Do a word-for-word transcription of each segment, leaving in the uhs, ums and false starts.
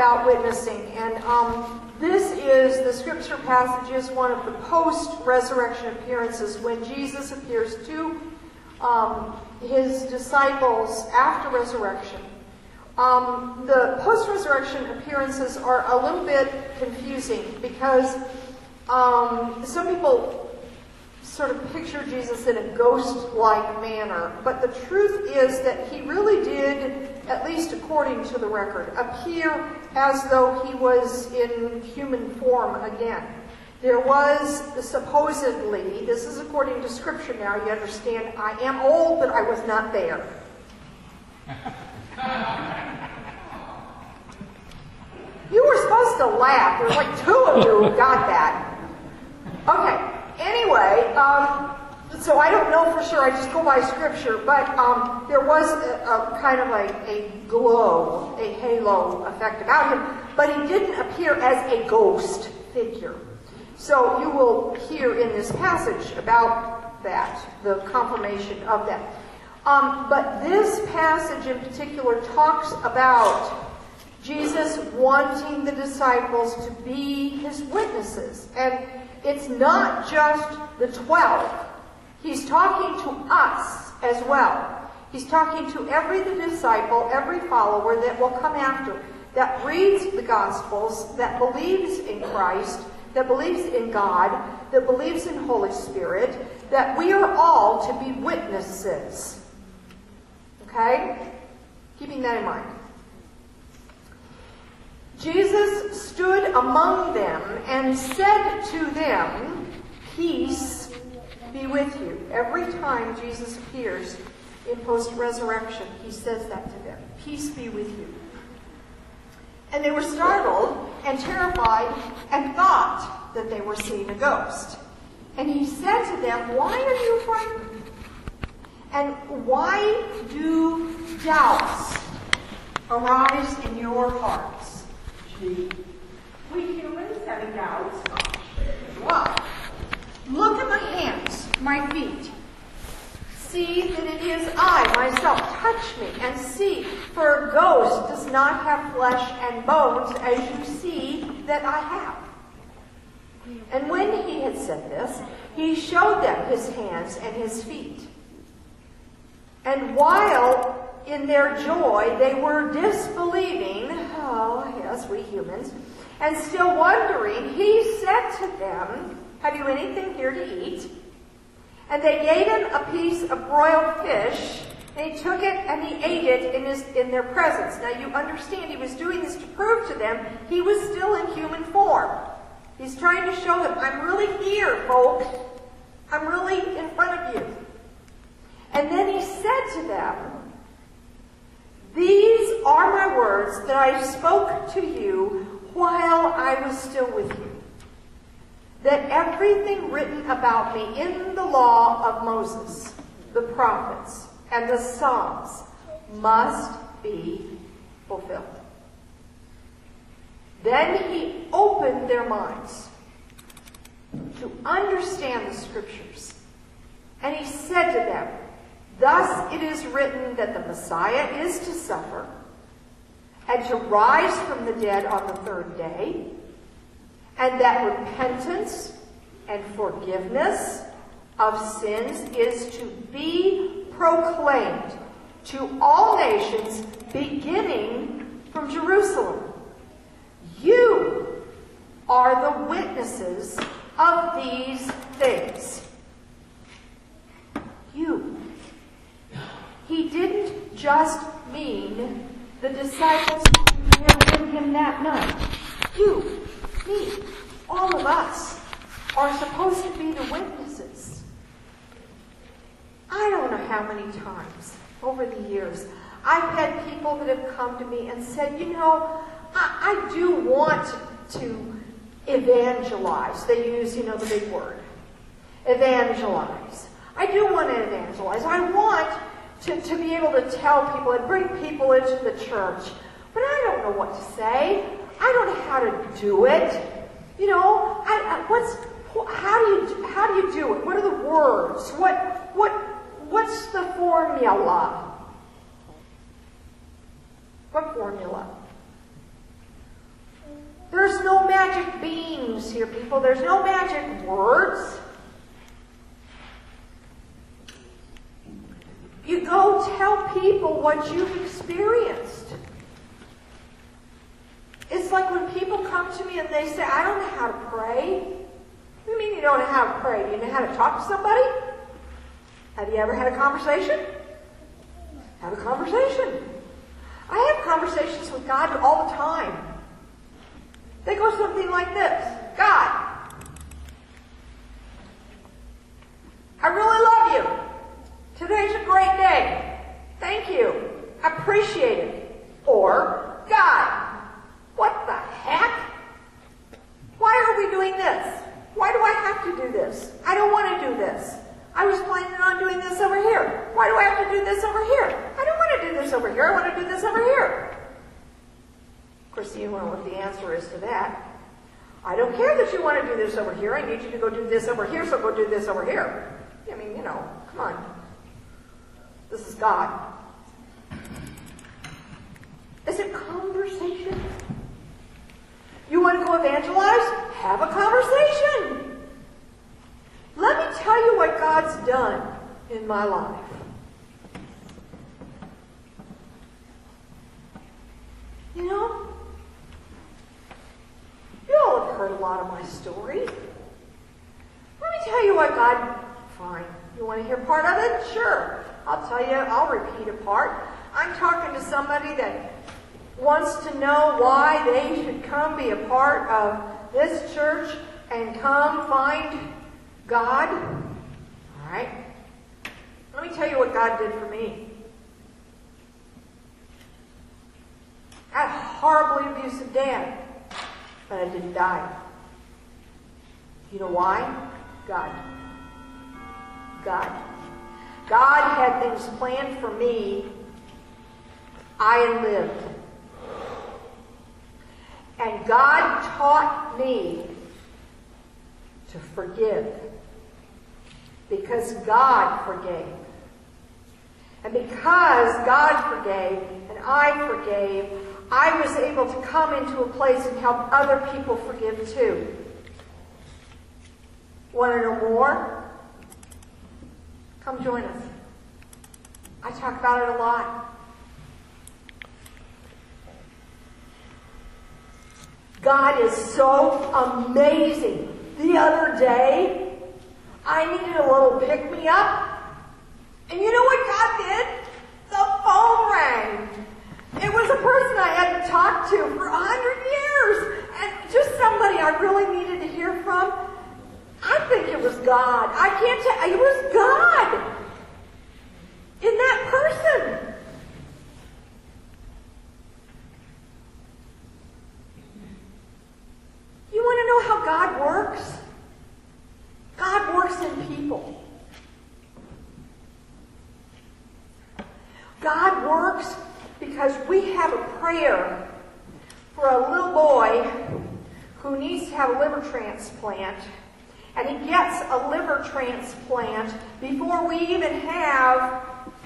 about witnessing, and um, this is, the scripture passage is one of the post-resurrection appearances when Jesus appears to um, his disciples after resurrection. Um, the post-resurrection appearances are a little bit confusing because um, some people sort of picture Jesus in a ghost-like manner, but the truth is that he really did, at least according to the record, appear as though he was in human form again. There was supposedly, this is according to scripture now, you understand, I am old, but I was not there. You were supposed to laugh. There were like two of you who got that. Okay. Anyway, um, so I don't know for sure. I just go by scripture. But um, there was a, a kind of a, a glow, a halo effect about him. But he didn't appear as a ghost figure. So you will hear in this passage about that, the confirmation of that. Um, but this passage in particular talks about Jesus wanting the disciples to be his witnesses. And it's not just the twelve. He's talking to us as well. He's talking to every disciple, every follower that will come after, that reads the Gospels, that believes in Christ, that believes in God, that believes in Holy Spirit, that we are all to be witnesses. Okay? Keeping that in mind. Jesus stood among them and said to them, "Peace be with you." Every time Jesus appears in post-resurrection, he says that to them. Peace be with you. And they were startled and terrified and thought that they were seeing a ghost. And he said to them, "Why are you frightened? And why do doubts arise in your hearts?" We humans having doubts. Wow. Look at my hands, my feet. See that it is I, myself. Touch me and see. For a ghost does not have flesh and bones, as you see that I have. And when he had said this, he showed them his hands and his feet. And while in their joy they were disbelieving, oh yes, we humans, and still wondering, he said to them, "Have you anything here to eat?" And they gave him a piece of broiled fish, and he took it and he ate it in, his, in their presence. Now you understand he was doing this to prove to them he was still in human form. He's trying to show them, I'm really here, folks. I'm really in front of you. And then he said to them, "These are my words that I spoke to you while I was still with you, that everything written about me in the law of Moses, the prophets, and the Psalms must be fulfilled." Then he opened their minds to understand the scriptures. And he said to them, "Thus it is written that the Messiah is to suffer and to rise from the dead on the third day, and that repentance and forgiveness of sins is to be proclaimed to all nations, beginning from Jerusalem. You are the witnesses of these things." You. He didn't just mean the disciples who were with him that night. You, me, all of us are supposed to be the witnesses. I don't know how many times over the years I've had people that have come to me and said, you know, I, I do want to evangelize. They use, you know, the big word. Evangelize. I do want to evangelize. I want to, to be able to tell people and bring people into the church. But I don't know what to say. I don't know how to do it. You know, I, I, what's how do you how do you do it? What are the words? What what what's the formula? What formula? magic beans here, people. There's no magic words. You go tell people what you've experienced. It's like when people come to me and they say, I don't know how to pray. What do you mean you don't know how to pray? Do you know how to talk to somebody? Have you ever had a conversation? Have a conversation. I have conversations with God all the time. They go something like this. God, I really love you. Today's a great day. Thank you. I appreciate it. Or, God, what the heck? Why are we doing this? Why do I have to do this? I don't want to do this. I was planning on doing this over here. Why do I have to do this over here? I don't want to do this over here. I want to do this over here. Of course, you know what the answer is to that. I don't care that you want to do this over here. I need you to go do this over here, so go do this over here. I mean, you know, come on. This is God. Is it conversation? You want to go evangelize? Have a conversation. Let me tell you what God's done in my life. You know, you all have heard a lot of my story. Let me tell you what God... Fine. You want to hear part of it? Sure. I'll tell you, I'll repeat a part. I'm talking to somebody that wants to know why they should come be a part of this church and come find God. All right. Let me tell you what God did for me. I had a horribly abusive dad, but I didn't die. You know why? God. God. God had things planned for me. I lived. And God taught me to forgive. Because God forgave. And because God forgave and I forgave, I was able to come into a place and help other people forgive too. Want to know more? Come join us. I talk about it a lot. God is so amazing. The other day, I needed a little pick-me-up. And you know what God did? The phone rang. It was a person I hadn't talked to for a hundred years. And just somebody I really needed to hear from. I think it was God. I can't tell. It was God in that person. You want to know how God works? God works in people. God works because we have a prayer for a little boy who needs to have a liver transplant. And he gets a liver transplant before we even have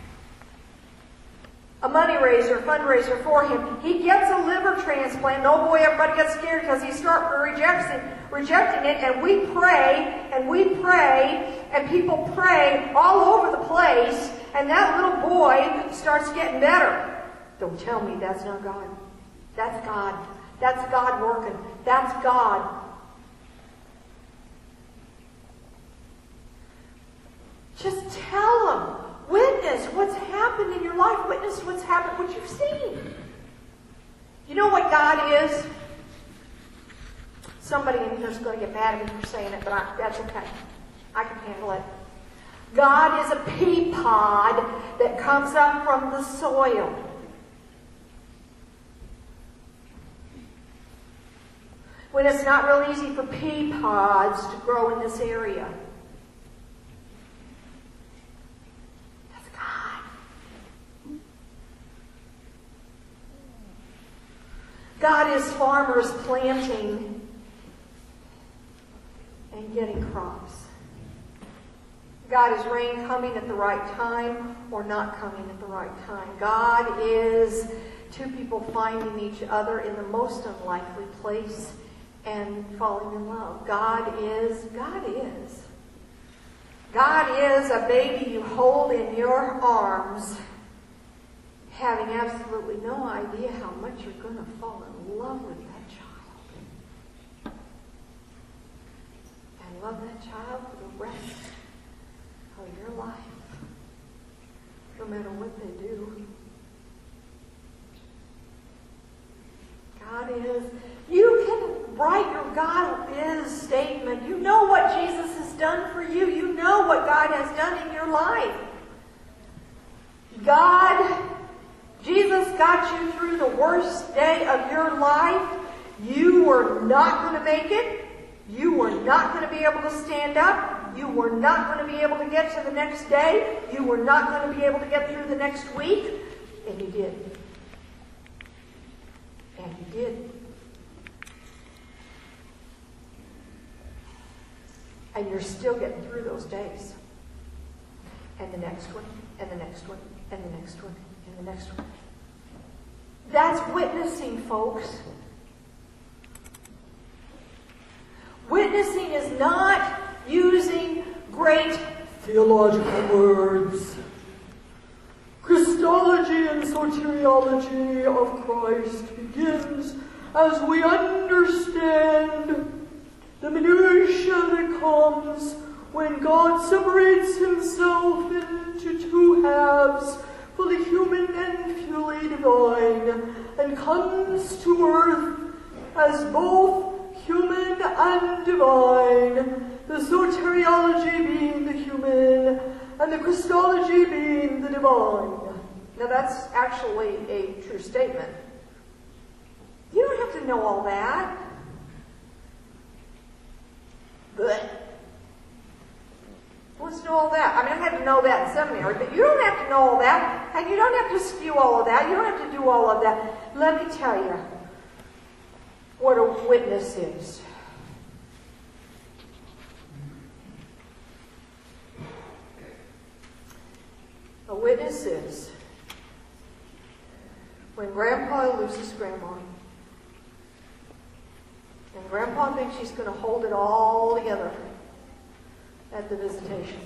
a money raiser, fundraiser for him. He gets a liver transplant. And oh boy, everybody gets scared because he starts rejecting, rejecting it. And we pray, and we pray, and people pray all over the place. And that little boy starts getting better. Don't tell me that's not God. That's God. That's God working. That's God. Just tell them. Witness what's happened in your life. Witness what's happened, what you've seen. You know what God is? Somebody in here is going to get mad at me for saying it, but I, that's okay. I can handle it. God is a pea pod that comes up from the soil. When it's not real easy for pea pods to grow in this area. God is farmers planting and getting crops. God is rain coming at the right time or not coming at the right time. God is two people finding each other in the most unlikely place and falling in love. God is, God is. God is a baby you hold in your arms, having absolutely no idea how much you're going to fall in love with that child. And love that child for the rest of your life, no matter what they do. God is. You can write your God is statement. You know what Jesus has done for you. You know what God has done in your life. God, Jesus got you through the worst day of your life. You were not going to make it. You were not going to be able to stand up. You were not going to be able to get to the next day. You were not going to be able to get through the next week. And you did. And you did. And you're still getting through those days. And the next one, and the next one, and the next one, and the next one. That's witnessing, folks. Witnessing is not using great theological words. Christology and soteriology of Christ begins as we understand the minutiae that comes when God separates himself into two halves, fully human and fully divine, and comes to earth as both human and divine, the soteriology being the human, and the Christology being the divine. Now that's actually a true statement. You don't have to know all that. But who wants to know all that? I mean, I had to know that in seminary, but you don't have to know all that, and you don't have to spew all of that. You don't have to do all of that. Let me tell you what a witness is. A witness is when Grandpa loses Grandma, and Grandpa thinks she's going to hold it all together at the visitation.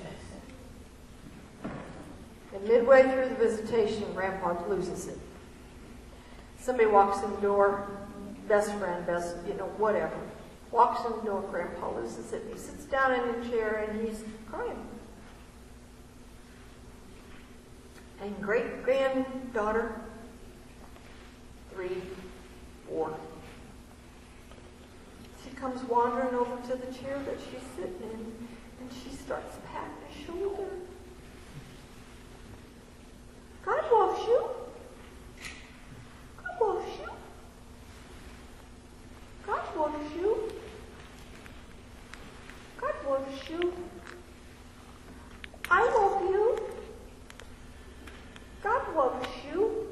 And midway through the visitation, Grandpa loses it. Somebody walks in the door, best friend, best, you know, whatever. Walks in the door, Grandpa loses it. He sits down in a chair and he's crying. And great granddaughter, three, four. She comes wandering over to the chair that she's sitting in, and she starts patting his shoulder. God loves you. God loves you. God loves you. God loves you. I love you. God loves you.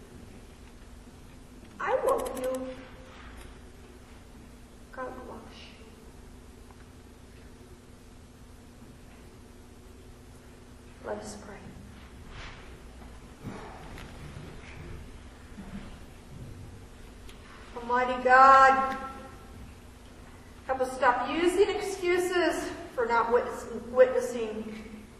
I love you. God loves you. Let us pray. Almighty God, help us stop using excuses for not witnessing.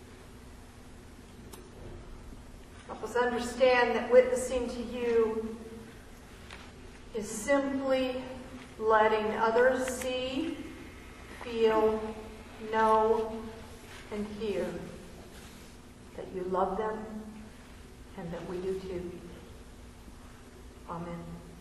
Help us understand that witnessing to you is simply letting others see, feel, know, and hear that you love them and that we do too. Amen.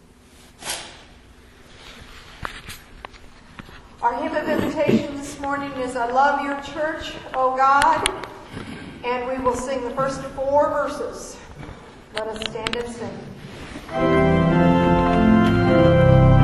Our hymn of invitation this morning is I Love Your Church, O God, and we will sing the first four verses. Let us stand and sing.